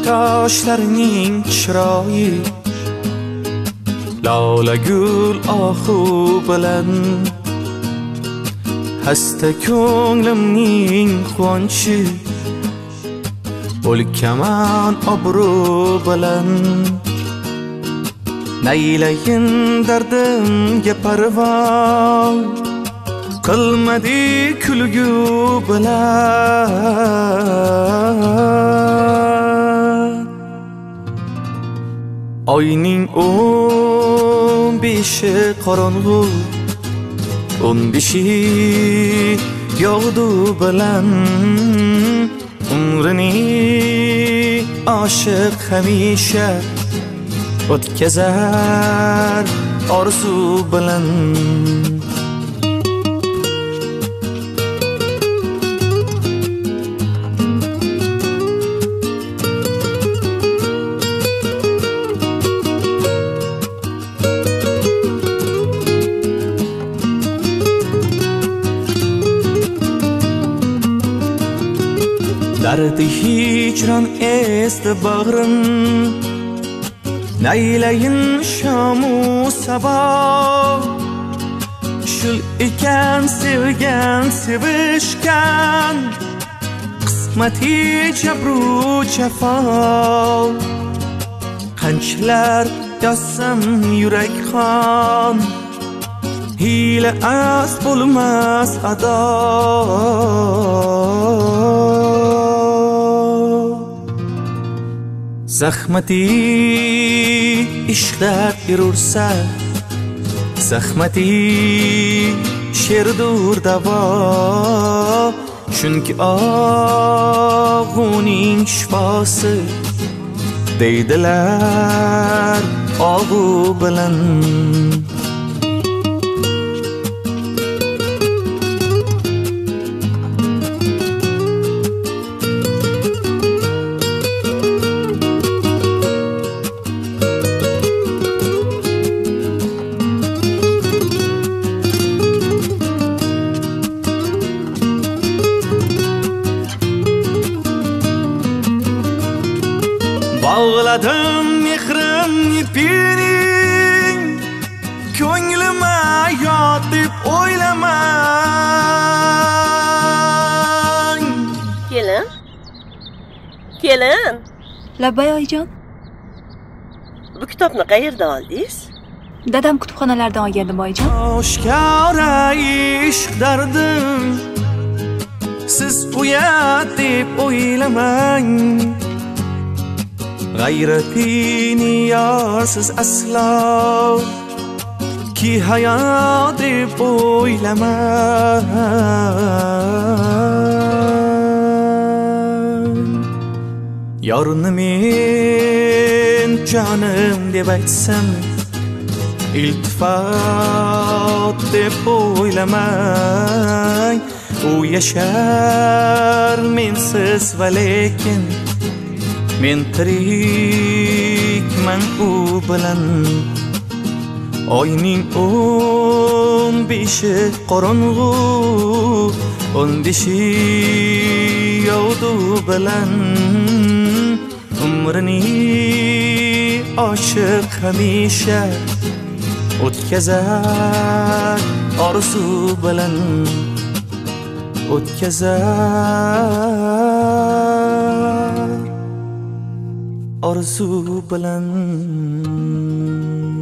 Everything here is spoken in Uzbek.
toshlarning chiroyi lola gul ohu bilan hasta ko'nglimning quvonchi o'lkaman obro' bilan naylayin dardimga parvo qilmadi kulgu bilan oyning 15 qorong'u 15 yog'du bilan umrini oshiq hamisha o'tkazar orzu bilan dardi hicron esdi bag'rim naylayin shamu sabah shul ekan sevgan sevishgan qismati jabru jafo qanchalar yozsam yurak xon hiyla as bo'lmas ado zahmati ishqlar erursa zahmati sherdur davo chunki og'uning shifosi deydilar og'u bilan Bağladım mehrim ipini Ko'nglima yotib o'ylamang Kelin Kelin Labbay oyijon. Bu kitobni qayerdan oldingiz? Dadam kutubxonalardan olgandim oyijon. Oshkora ishq dardim Siz uyat deb o'ylamang g'ayratini yorsiz aslo ki hayot deb o'ylamang yorni men jonim deb aytsam iltifot deb o'ylamang u yashar mensiz va lekin men tirikman u bilan oyning 15 qorong'u 15 yog'du bilan umrini oshiq hamisha o'tkazar orzu bilan o'tkazar orzu bilan